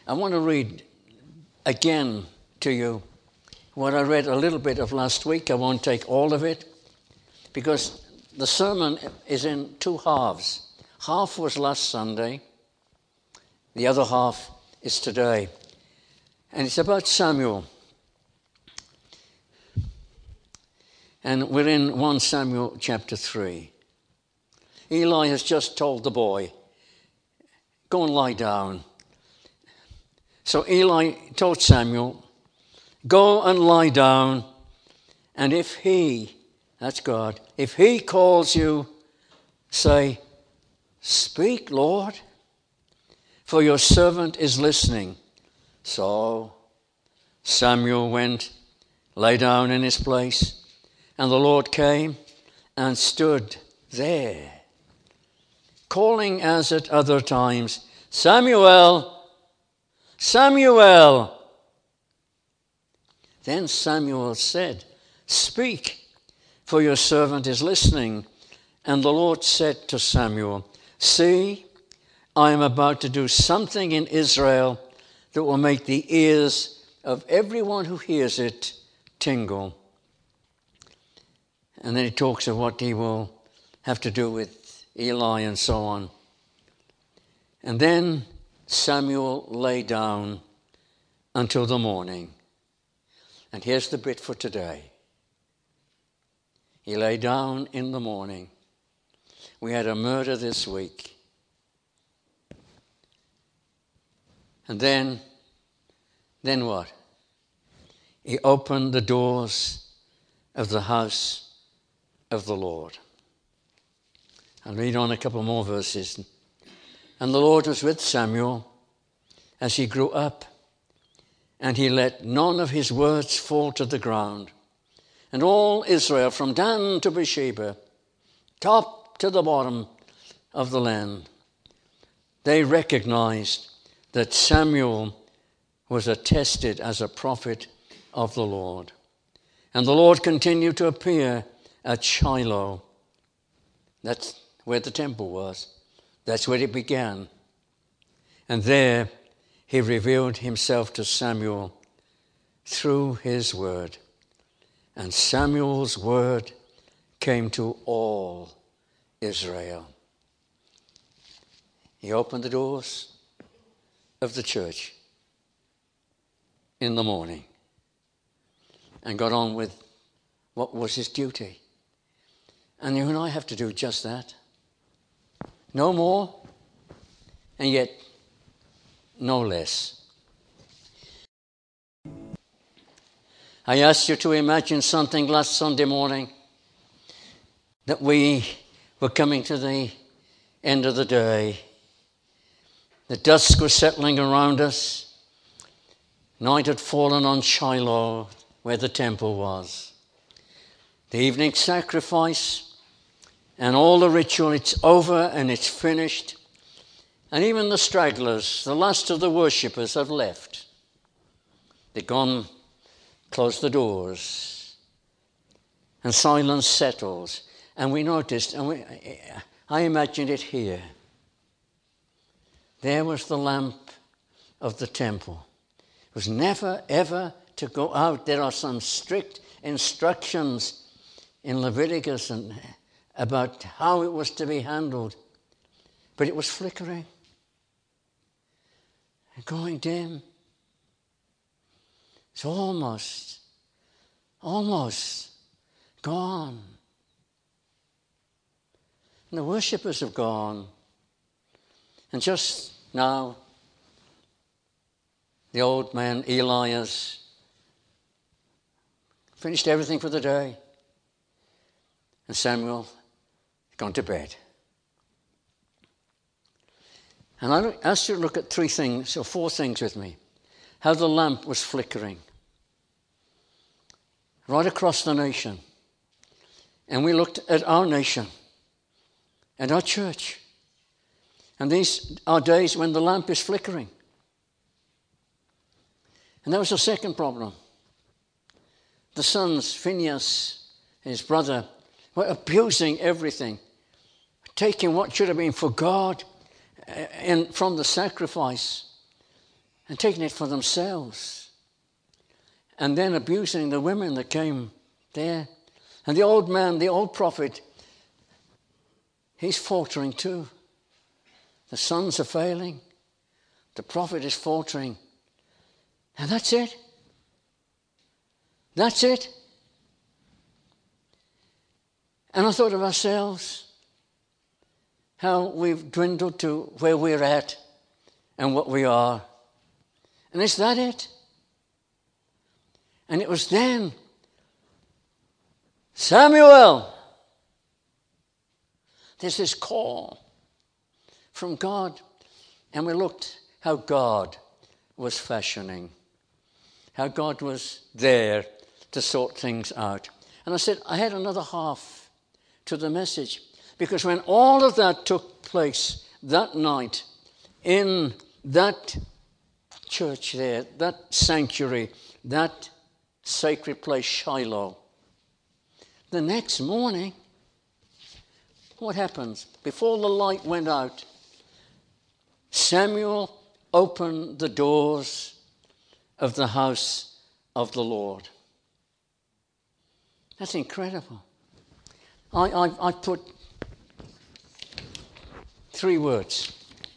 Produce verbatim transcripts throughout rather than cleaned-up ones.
I want to read again to you what I read a little bit of last week. I won't take all of it because the sermon is in two halves. Half was last Sunday. The other half is today. And it's about Samuel. And we're in First Samuel chapter three. Eli has just told the boy, go and lie down. So Eli told Samuel, go and lie down, and if he, that's God, if he calls you, say, speak, Lord, for your servant is listening. So Samuel went, lay down in his place, and the Lord came and stood there, calling as at other times, Samuel, Samuel. Then Samuel said, speak, for your servant is listening. And the Lord said to Samuel, see, I am about to do something in Israel that will make the ears of everyone who hears it tingle. And then he talks of what he will have to do with Eli and so on. And then Samuel lay down until the morning. And here's the bit for today. He lay down in the morning. We had a murder this week. And then, then what? He opened the doors of the house of the Lord. I'll read on a couple more verses. And the Lord was with Samuel as he grew up, and he let none of his words fall to the ground. And all Israel, from Dan to Beersheba, top to the bottom of the land, they recognized that Samuel was attested as a prophet of the Lord. And the Lord continued to appear at Shiloh. That's where the temple was. That's where it began. And there he revealed himself to Samuel through his word. And Samuel's word came to all Israel. He opened the doors of the church in the morning and got on with what was his duty. And you and I have to do just that. No more, and yet no less. I asked you to imagine something last Sunday morning, that we were coming to the end of the day. The dusk was settling around us. Night had fallen on Shiloh, where the temple was. The evening sacrifice and all the ritual, it's over and it's finished. And even the stragglers, the last of the worshippers, have left. They've gone, closed the doors, and silence settles. And we noticed, and we, I imagined it here. There was the lamp of the temple. It was never, ever to go out. There are some strict instructions in Leviticus and about how it was to be handled. But it was flickering, going dim. It's almost, almost gone. And the worshippers have gone. And just now, the old man Eli has finished everything for the day. And Samuel had gone to bed. And I asked you to look at three things, or four things with me. How the lamp was flickering right across the nation. And we looked at our nation and our church. And these are days when the lamp is flickering. And that was the second problem. The sons, Phinehas, his brother, were abusing everything, taking what should have been for God and from the sacrifice and taking it for themselves, and then abusing the women that came there. And the old man, the old prophet, he's faltering too. The sons are failing. The prophet is faltering. And that's it. That's it. And I thought of ourselves, how we've dwindled to where we're at and what we are. And is that it? And it was then, Samuel, there's this call from God. And we looked how God was fashioning, how God was there to sort things out. And I said, I had another half to the message. Because when all of that took place that night in that church there, that sanctuary, that sacred place, Shiloh, the next morning, what happens? Before the light went out, Samuel opened the doors of the house of the Lord. That's incredible. I, I, I put three words.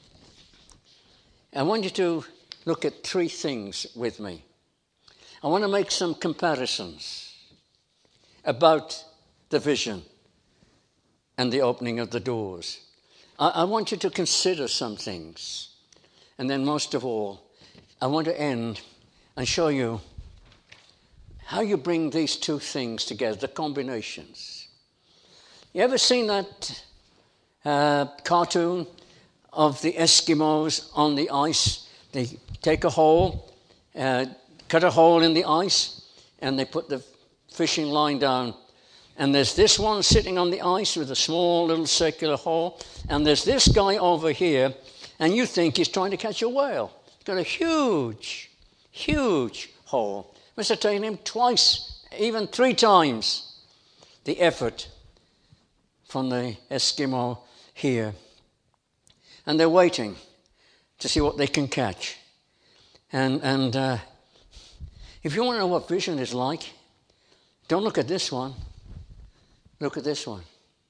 I want you to look at three things with me. I want to make some comparisons about the vision and the opening of the doors. I, I want you to consider some things. And then most of all, I want to end and show you how you bring these two things together, the combinations. You ever seen that uh, cartoon of the Eskimos on the ice? They take a hole, uh, cut a hole in the ice, and they put the fishing line down. And there's this one sitting on the ice with a small little circular hole, and there's this guy over here, and you think he's trying to catch a whale. He's got a huge, huge hole. It must have taken him twice, even three times, the effort from the Eskimo here. And they're waiting to see what they can catch. And, and uh, if you want to know what vision is like, don't look at this one. Look at this one.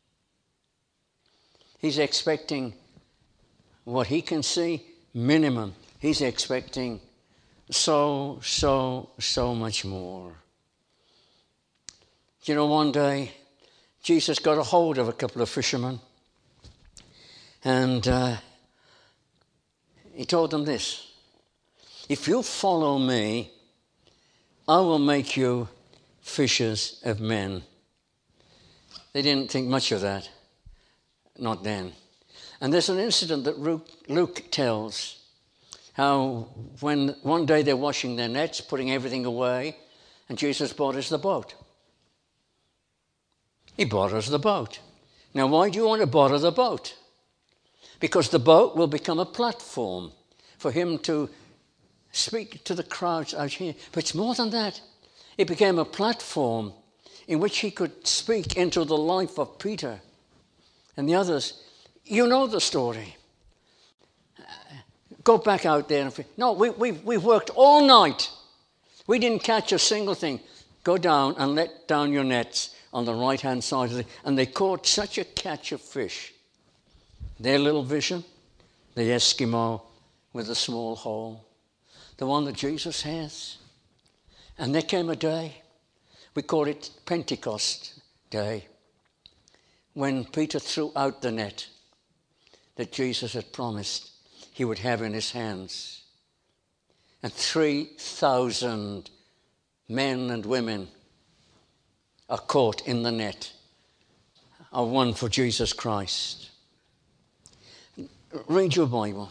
He's expecting what he can see, minimum. He's expecting so, so, so much more. You know, one day, Jesus got a hold of a couple of fishermen, and uh, he told them this: if you follow me, I will make you fishers of men. They didn't think much of that, not then. And there's an incident that Luke, Luke tells, how when one day they're washing their nets, putting everything away, and Jesus bought us the boat. He bought us the boat. Now, why do you want to borrow the boat? Because the boat will become a platform for him to speak to the crowds out here. But it's more than that. It became a platform in which he could speak into the life of Peter and the others. You know the story. Go back out there. And no, we, we, we worked all night. We didn't catch a single thing. Go down and let down your nets on the right-hand side of the... And they caught such a catch of fish. Their little vision, the Eskimo with a small hole, the one that Jesus has. And there came a day, we call it Pentecost Day, when Peter threw out the net that Jesus had promised he would have in his hands. And three thousand men and women are caught in the net, are one for Jesus Christ. Read your Bible.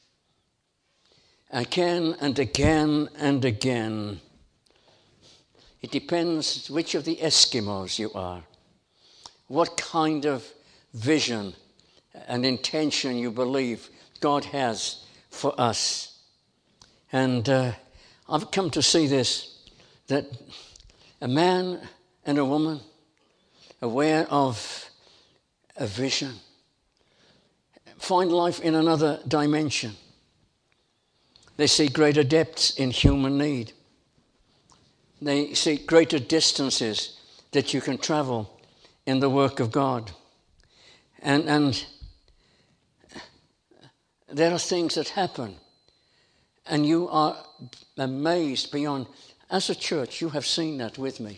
Again and again and again. It depends which of the Eskimos you are, what kind of vision and intention you believe God has for us. And uh, I've come to see this, that a man and a woman aware of a vision find life in another dimension. They see greater depths in human need. They see greater distances that you can travel in the work of God. And, and there are things that happen, and you are amazed beyond. As a church, you have seen that with me.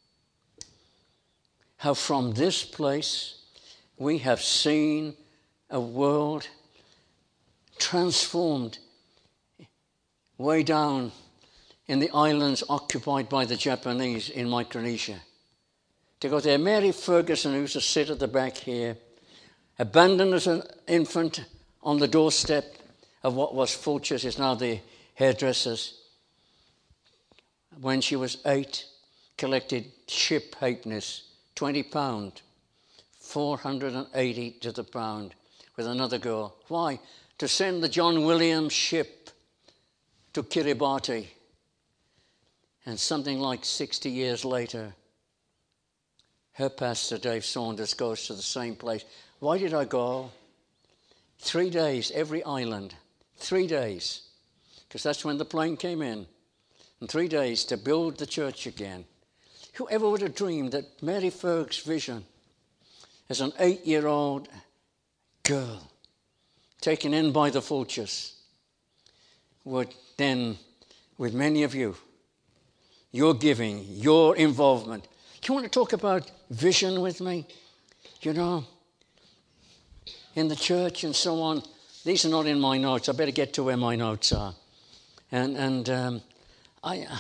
How from this place we have seen a world transformed way down in the islands occupied by the Japanese in Micronesia. To go there, Mary Ferguson, who used to sit at the back here, abandoned as an infant on the doorstep of what was Fulcher's, is now the hairdressers. When she was eight, collected ship halfpence, twenty pound, four hundred eighty to the pound, with another girl. Why? To send the John Williams ship to Kiribati. And something like sixty years later, her pastor, Dave Saunders, goes to the same place. Why did I go? Three days, every island. Three days. Because that's when the plane came in. And three days to build the church again. Whoever would have dreamed that Mary Ferg's vision as an eight-year-old girl taken in by the Fulchers would then, with many of you, your giving, your involvement. Do you want to talk about vision with me? You know, in the church and so on. These are not in my notes. I better get to where my notes are. And and um, I, uh,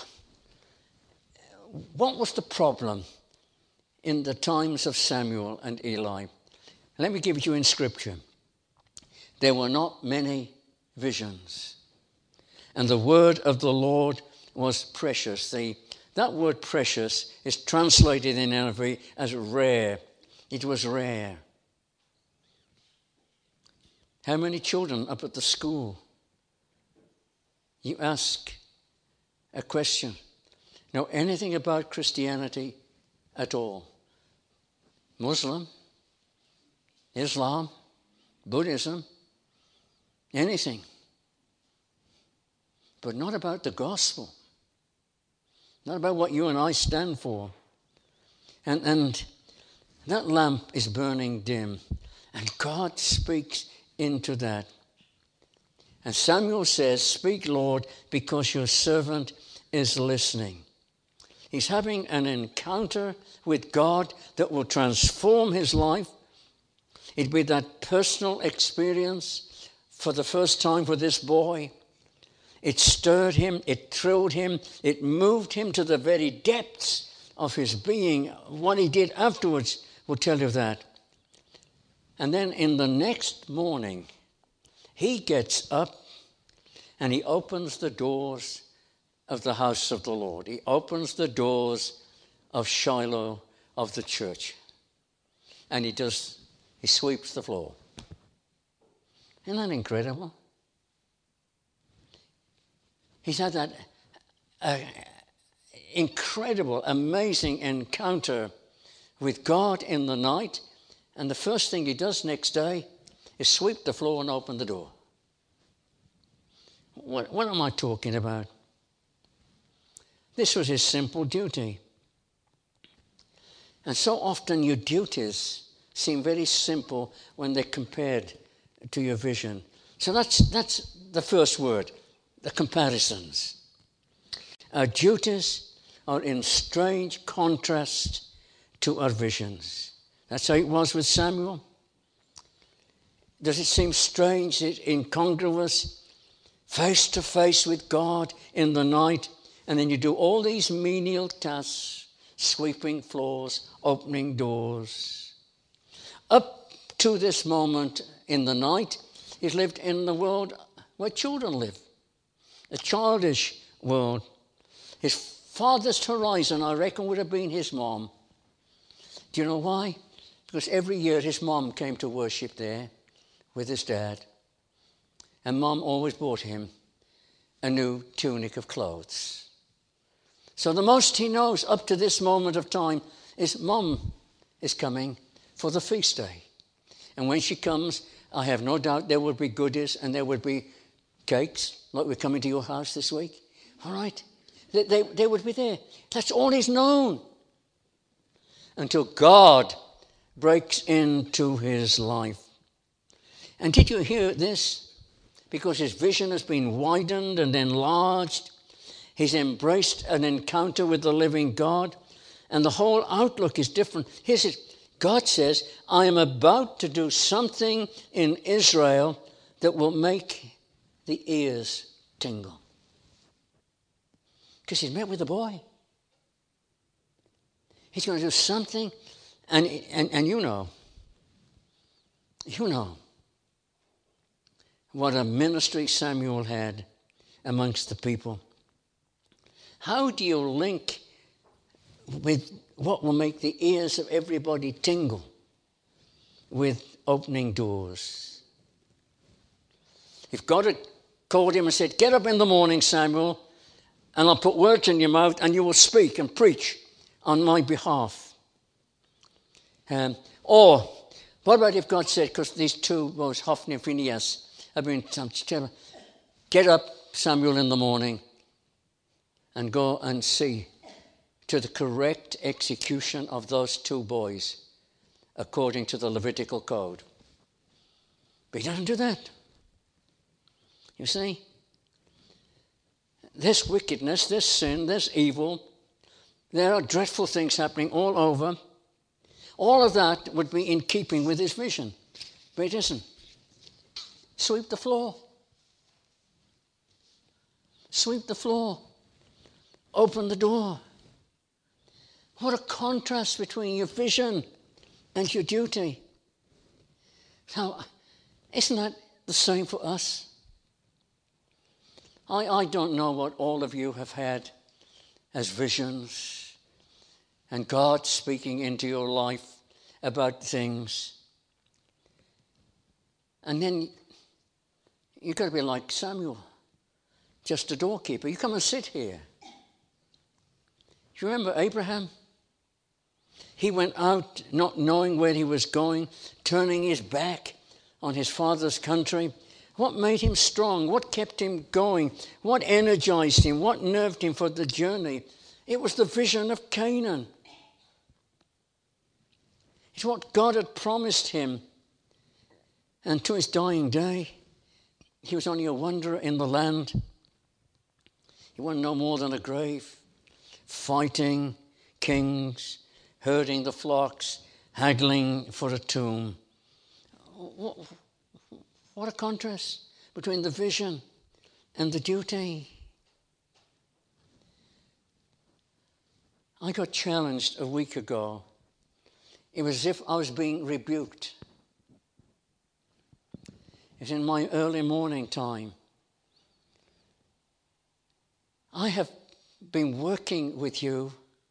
what was the problem in the times of Samuel and Eli? Let me give it you in Scripture. There were not many visions, and the word of the Lord was precious. The That word precious is translated in N I V as rare. It was rare. How many children up at the school? You ask a question. Know anything about Christianity at all? Muslim? Islam? Buddhism? Anything. But not about the gospel. Not about what you and I stand for. And, and that lamp is burning dim. And God speaks into that. And Samuel says, "Speak, Lord, because your servant is listening." He's having an encounter with God that will transform his life. It'll be that personal experience for the first time for this boy. It stirred him, it thrilled him, it moved him to the very depths of his being. What he did afterwards will tell you that. And then in the next morning, he gets up and he opens the doors of the house of the Lord. He opens the doors of Shiloh, of the church. And he does, he sweeps the floor. Isn't that incredible? He's had that uh, incredible, amazing encounter with God in the night. And the first thing he does next day is sweep the floor and open the door. What, what am I talking about? This was his simple duty. And so often your duties seem very simple when they're compared to your vision. So that's that's the first word, the comparisons. Our duties are in strange contrast to our visions. That's how it was with Samuel. Does it seem strange, incongruous, face to face with God in the night, and then you do all these menial tasks, sweeping floors, opening doors. Up to this moment in the night, he's lived in the world where children live, a childish world. His farthest horizon, I reckon, would have been his mom. Do you know why? Because every year his mom came to worship there with his dad. And mom always bought him a new tunic of clothes. So the most he knows up to this moment of time is mom is coming for the feast day. And when she comes, I have no doubt there will be goodies and there will be cakes, like we're coming to your house this week. All right? They, they, they would be there. That's all he's known. Until God breaks into his life. And did you hear this? Because his vision has been widened and enlarged. He's embraced an encounter with the living God. And the whole outlook is different. Here's it. God says, I am about to do something in Israel that will make the ears tingle. Because he's met with the boy. He's going to do something. And, and, and you know, you know what a ministry Samuel had amongst the people. How do you link with what will make the ears of everybody tingle with opening doors? If God had called him and said, get up in the morning, Samuel, and I'll put words in your mouth and you will speak and preach on my behalf. Um, or what about if God said, because these two boys, Hophni and Phinehas, have been telling, get up, Samuel, in the morning and go and see to the correct execution of those two boys according to the Levitical code. But he doesn't do that. You see? This wickedness, this sin, this evil, there are dreadful things happening all over. All of that would be in keeping with his vision. But it isn't. Sweep the floor. Sweep the floor. Open the door. What a contrast between your vision and your duty. Now, isn't that the same for us? I, I don't know what all of you have had as visions and God speaking into your life about things. And then you've got to be like Samuel, just a doorkeeper. You come and sit here. Do you remember Abraham? He went out not knowing where he was going, turning his back on his father's country. What made him strong? What kept him going? What energized him? What nerved him for the journey? It was the vision of Canaan. It's what God had promised him. And to his dying day, he was only a wanderer in the land. He wasn't no more than a grave, fighting kings, herding the flocks, haggling for a tomb. What, what a contrast between the vision and the duty. I got challenged a week ago. It was as if I was being rebuked. It was in my early morning time. I have been working with you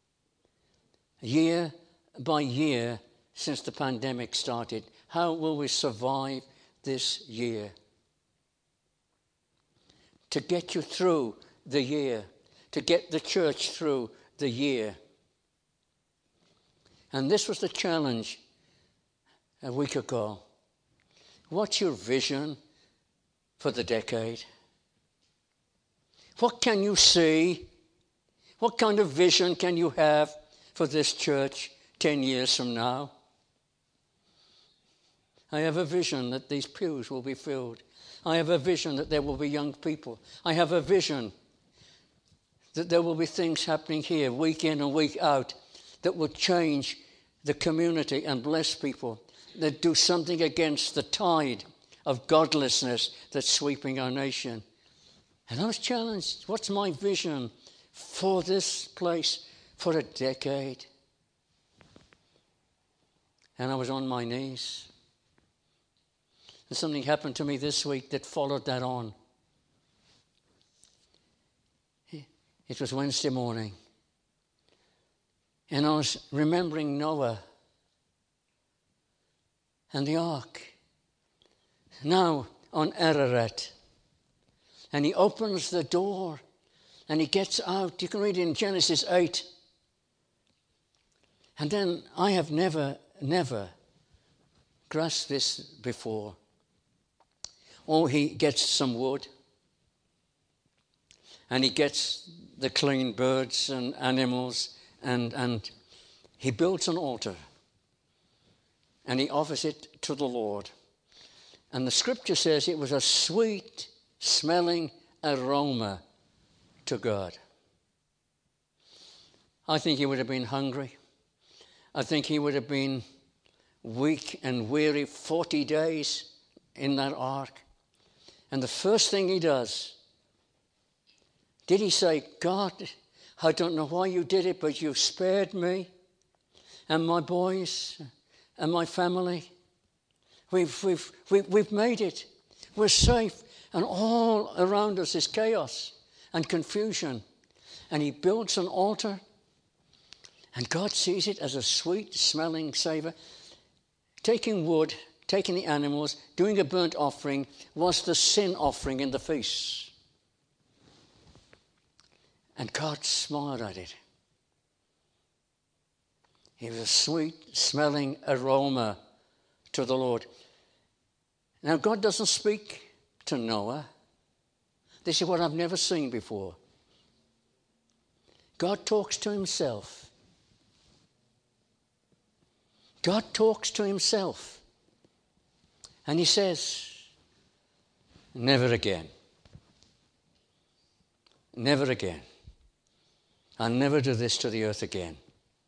year by year since the pandemic started. How will we survive this year? To get you through the year, to get the church through the year. And this was the challenge a week ago. What's your vision for the decade? What can you see? What kind of vision can you have for this church ten years from now? I have a vision that these pews will be filled. I have a vision that there will be young people. I have a vision that there will be things happening here week in and week out that will change the community and bless people, that do something against the tide of godlessness that's sweeping our nation. And I was challenged. What's my vision for this place for a decade? And I was on my knees. And something happened to me this week that followed that on. It was Wednesday morning. And I was remembering Noah and the ark. Now on Ararat. And he opens the door and he gets out. You can read it in Genesis eight. And then I have never, never grasped this before. Oh, he gets some wood. and he gets the clean birds and animals, and, and he builds an altar, and he offers it to the Lord. And the scripture says it was a sweet smelling aroma to God. I think he would have been hungry. I think he would have been weak and weary, forty days in that ark. And the first thing he does, did he say, God, I don't know why you did it, but you spared me and my boys and my family. We've, we've, we've, we've made it. We're safe. And all around us is chaos and confusion. And he builds an altar, and God sees it as a sweet-smelling savour. Taking wood, taking the animals, doing a burnt offering was the sin offering in the feasts. And God smiled at it. It was a sweet-smelling aroma to the Lord. Now, God doesn't speak to Noah. This is what I've never seen before. God talks to himself. God talks to himself. And he says, never again. Never again. I'll never do this to the earth again.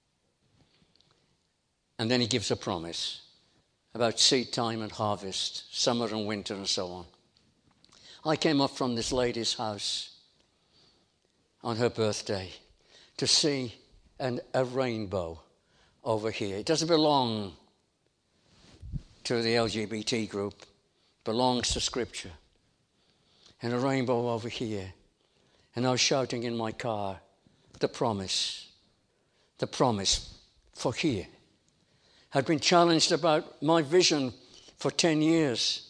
And then he gives a promise about seed time and harvest, summer and winter and so on. I came up from this lady's house on her birthday to see an, a rainbow over here. It doesn't belong to the L G B T group. It belongs to Scripture. And a rainbow over here. And I was shouting in my car, the promise, the promise for here. I'd been challenged about my vision for ten years.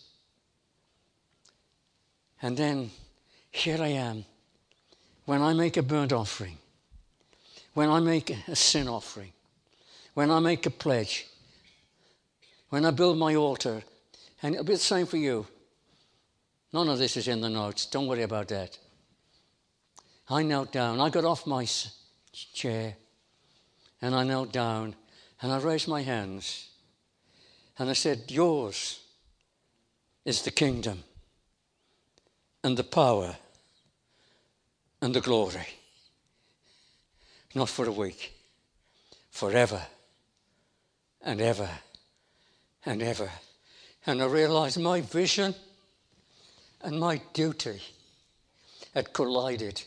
And then here I am. When I make a burnt offering, when I make a sin offering, when I make a pledge, when I build my altar, and it'll be the same for you. None of this is in the notes. Don't worry about that. I knelt down. I got off my chair, and I knelt down, and I raised my hands, and I said, yours is the kingdom and the power and the glory. Not for a week, forever and ever and ever. And I realized my vision and my duty had collided.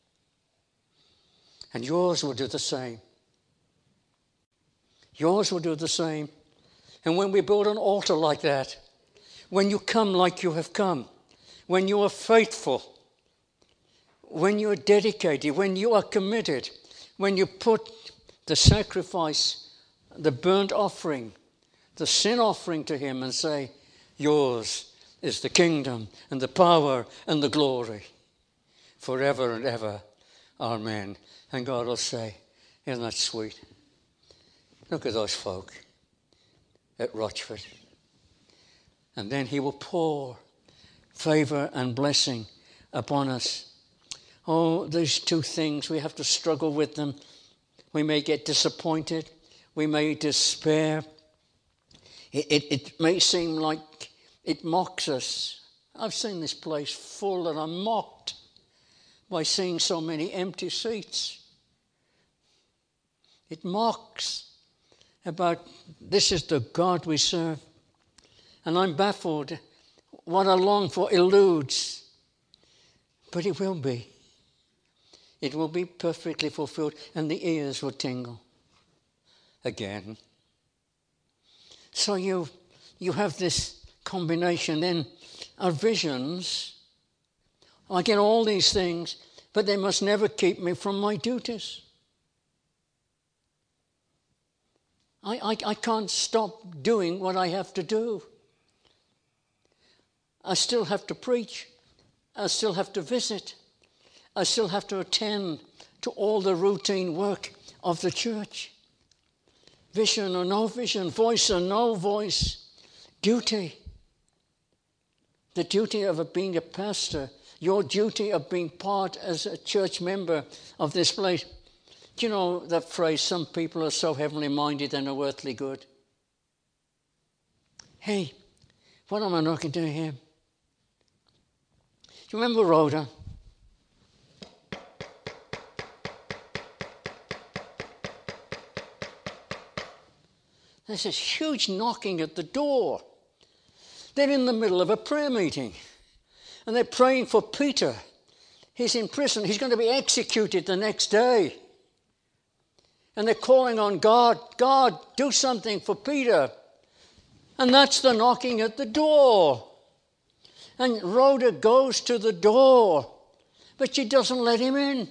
And yours will do the same. Yours will do the same. And when we build an altar like that, when you come like you have come, when you are faithful, when you are dedicated, when you are committed, when you put the sacrifice, the burnt offering, the sin offering to him and say, yours is the kingdom and the power and the glory forever and ever. Amen. And God will say, isn't that sweet? Look at those folk at Rochford. And then he will pour favor and blessing upon us. Oh, these two things, we have to struggle with them. We may get disappointed. We may despair. It, it, it may seem like it mocks us. I've seen this place full and I'm mocked by seeing so many empty seats. It mocks about this is the God we serve. And I'm baffled. What I long for eludes. But it will be. It will be perfectly fulfilled, and the ears will tingle again. So you, you have this combination. Then our visions, I get all these things, but they must never keep me from my duties. I, I, I can't stop doing what I have to do. I still have to preach. I still have to visit. I still have to attend to all the routine work of the church. Vision or no vision, voice or no voice, duty. The duty of being a pastor your duty of being part as a church member of this place. Do you know that phrase, some people are so heavenly minded they're no earthly good? Hey, what am I knocking to here? Do you remember Rhoda? There's this huge knocking at the door. They're in the middle of a prayer meeting. And they're praying for Peter. He's in prison. He's going to be executed the next day. And they're calling on God. God, do something for Peter. And that's the knocking at the door. And Rhoda goes to the door. But she doesn't let him in.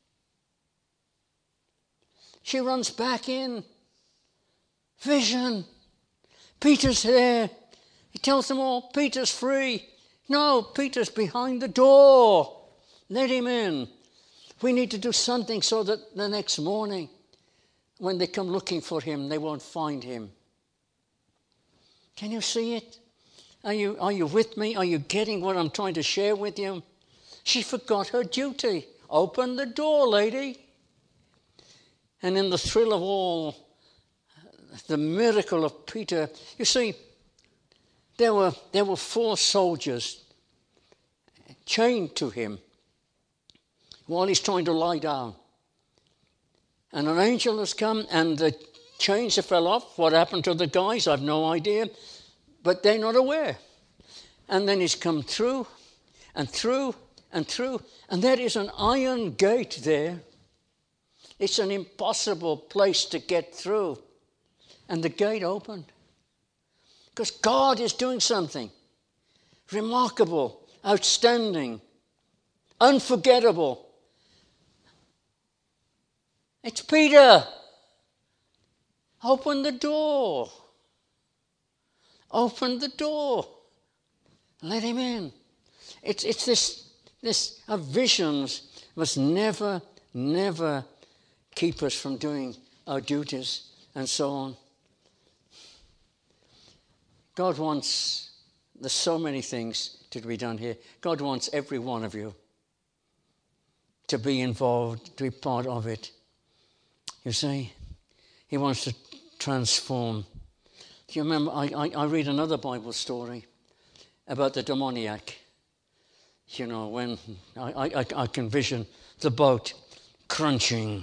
She runs back in. Vision. Peter's there. He tells them all, Peter's free. No, Peter's behind the door. Let him in. We need to do something so that the next morning, when they come looking for him, they won't find him. Can you see it? Are you, are you with me? Are you getting what I'm trying to share with you? She forgot her duty. Open the door, lady. And in the thrill of all, the miracle of Peter, you see, there were, there were four soldiers chained to him while he's trying to lie down. And an angel has come and the chains have fell off. What happened to the guys? I've no idea. But they're not aware. And then he's come through and through and through. And there is an iron gate there. It's an impossible place to get through. And the gate opened. Because God is doing something remarkable, outstanding, unforgettable. It's Peter. Open the door. Open the door. Let him in. It's, it's this, this our visions must never, never keep us from doing our duties and so on. God wants, there's so many things to be done here. God wants every one of you to be involved, to be part of it. You see, he wants to transform. Do you remember, I, I, I read another Bible story about the demoniac. You know, when I, I, I can vision the boat crunching,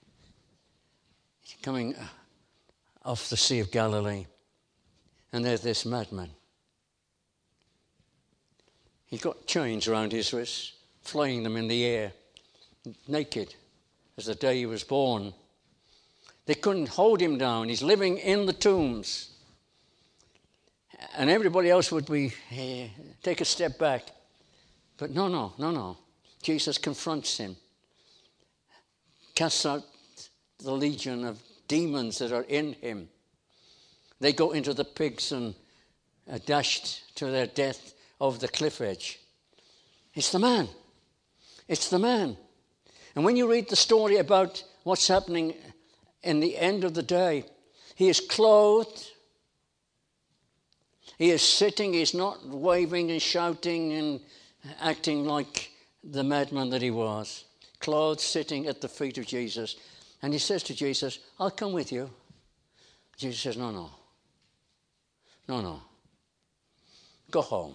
coming off the Sea of Galilee. And there's this madman. He got chains around his wrists, flying them in the air, naked, as the day he was born. They couldn't hold him down. He's living in the tombs. And everybody else would be, hey, take a step back. But no, no, no, no. Jesus confronts him, casts out the legion of demons that are in him. They go into the pigs and are dashed to their death over the cliff edge. It's the man. It's the man. And when you read the story about what's happening in the end of the day, he is clothed. He is sitting. He's not waving and shouting and acting like the madman that he was. Clothed, sitting at the feet of Jesus. And he says to Jesus, I'll come with you. Jesus says, no, no. No, no. Go home.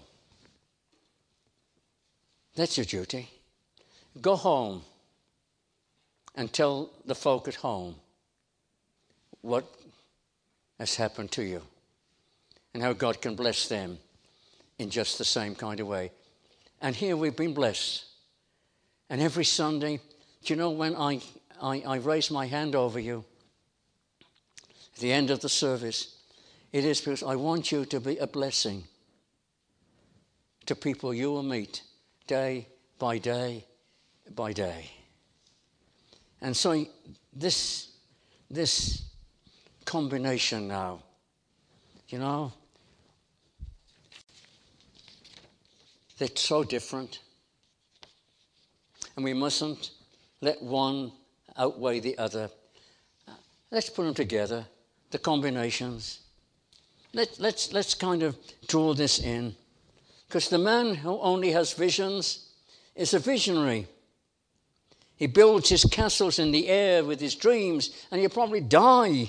That's your duty. Go home and tell the folk at home what has happened to you and how God can bless them in just the same kind of way. And here we've been blessed. And every Sunday, do you know when I, I, I raise my hand over you at the end of the service, it is because I want you to be a blessing to people you will meet day by day by day. And so this, this combination now, you know, they're so different. And we mustn't let one outweigh the other. Let's put them together, the combinations. Let, let's, let's kind of draw this in. Because the man who only has visions, is a visionary. He builds his castles in the air with his dreams, and he'll probably die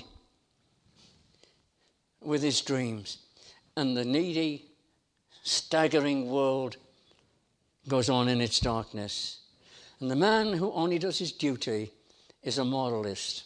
with his dreams. And the needy, staggering world goes on in its darkness. And the man who only does his duty is a moralist.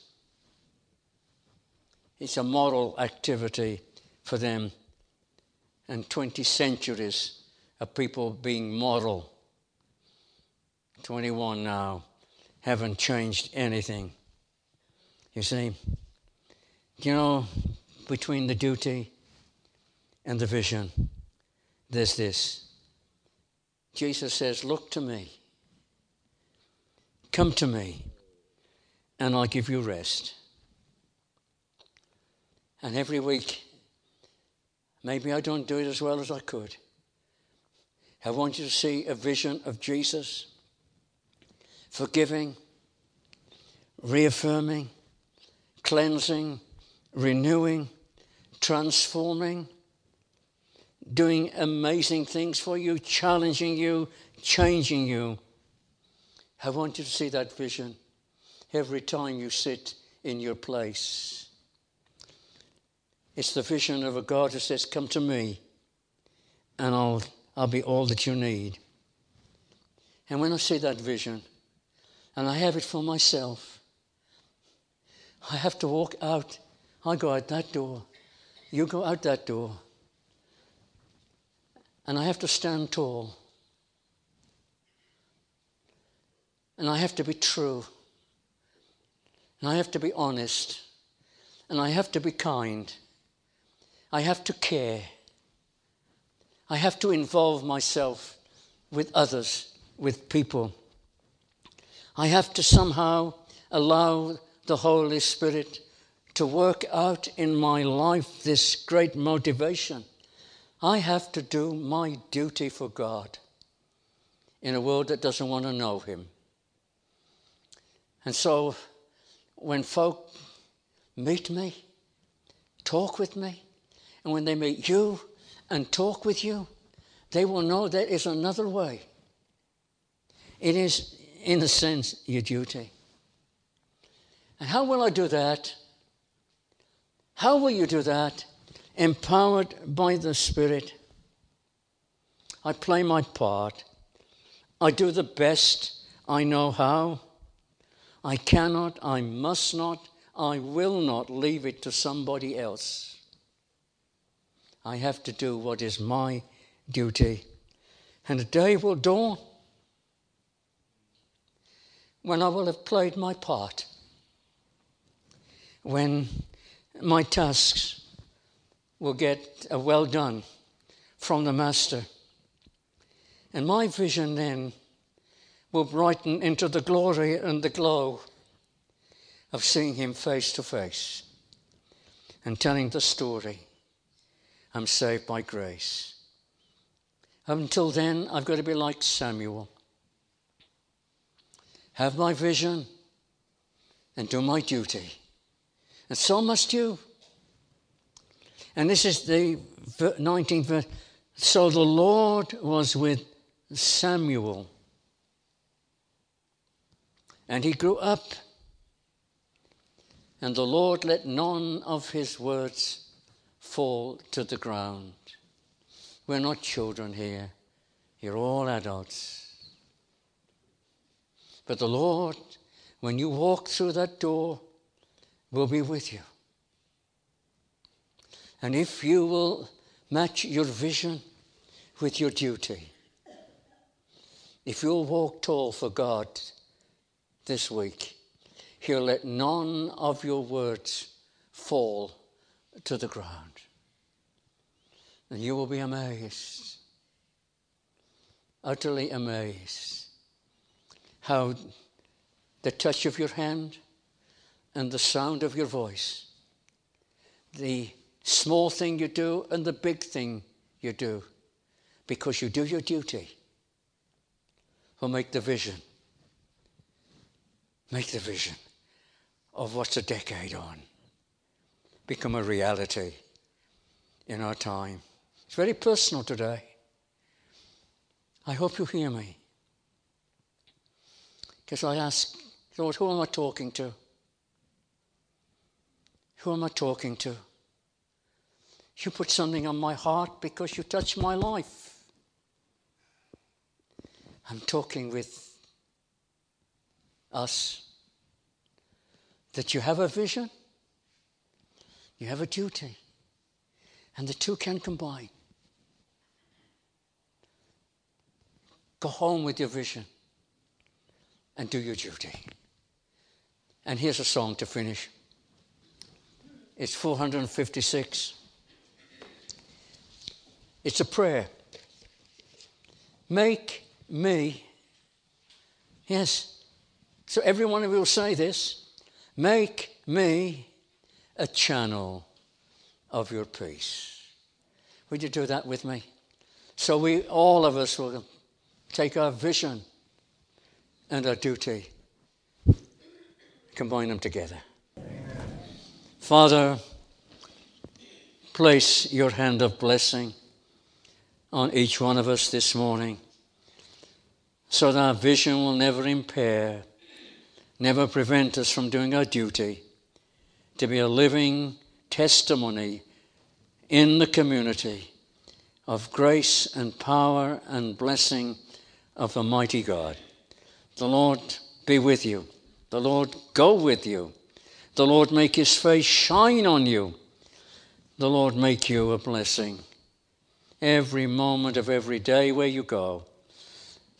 It's a moral activity for them. And twenty centuries of people being moral. twenty-one now haven't changed anything. You see, you know, between the duty and the vision, there's this. Jesus says, look to me. Come to me, and I'll give you rest. And every week, maybe I don't do it as well as I could. I want you to see a vision of Jesus, forgiving, reaffirming, cleansing, renewing, transforming, doing amazing things for you, challenging you, changing you. I want you to see that vision every time you sit in your place. It's the vision of a God who says, come to me, and I'll, I'll be all that you need. And when I see that vision, and I have it for myself, I have to walk out. I go out that door. You go out that door. And I have to stand tall. And I have to be true. And I have to be honest. And I have to be kind. I have to care. I have to involve myself with others, with people. I have to somehow allow the Holy Spirit to work out in my life this great motivation. I have to do my duty for God in a world that doesn't want to know him. And so when folk meet me, talk with me, and when they meet you and talk with you, they will know there is another way. It is, in a sense, your duty. And how will I do that? How will you do that? Empowered by the Spirit. I play my part. I do the best I know how. I cannot, I must not, I will not leave it to somebody else. I have to do what is my duty. And a day will dawn when I will have played my part. When my tasks will get a well done from the Master. And my vision then will brighten into the glory and the glow of seeing him face to face and telling the story. I'm saved by grace. Until then, I've got to be like Samuel. Have my vision and do my duty. And so must you. And this is the nineteenth verse. So the Lord was with Samuel. And he grew up. And the Lord let none of his words fall to the ground. We're not children here. You're all adults. But the Lord, when you walk through that door, will be with you. And if you will match your vision with your duty, if you'll walk tall for God this week, he'll let none of your words fall to the ground. And you will be amazed, utterly amazed, how the touch of your hand and the sound of your voice, the small thing you do and the big thing you do, because you do your duty, will make the vision, make the vision of what's a decade on become a reality in our time. It's very personal today. I hope you hear me. Because I ask, Lord, who am I talking to? Who am I talking to? You put something on my heart because you touched my life. I'm talking with us that you have a vision, you have a duty, and the two can combine. Go home with your vision and do your duty. And here's a song to finish. It's four hundred fifty-six. It's a prayer. Make me, yes, so every one of you will say this, make me a channel of your peace. Would you do that with me? So we, all of us, will take our vision and our duty, combine them together. Amen. Father, place your hand of blessing on each one of us this morning, so that our vision will never impair, never prevent us from doing our duty, to be a living testimony in the community of grace and power and blessing of the mighty God. The Lord be with you. The Lord go with you. The Lord make his face shine on you. The Lord make you a blessing every moment of every day where you go,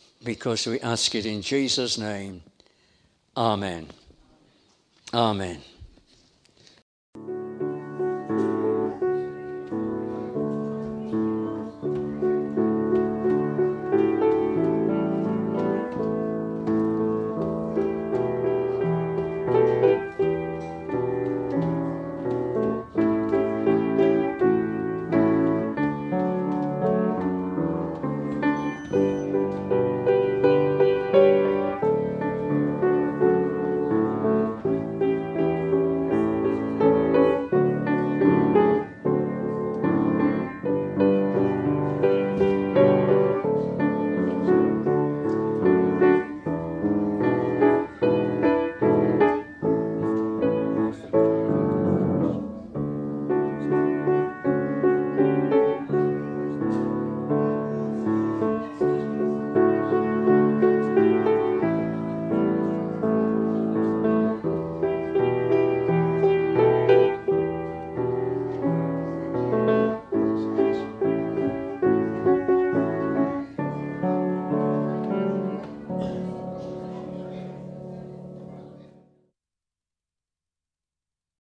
because we ask it in Jesus' name. Amen. Amen.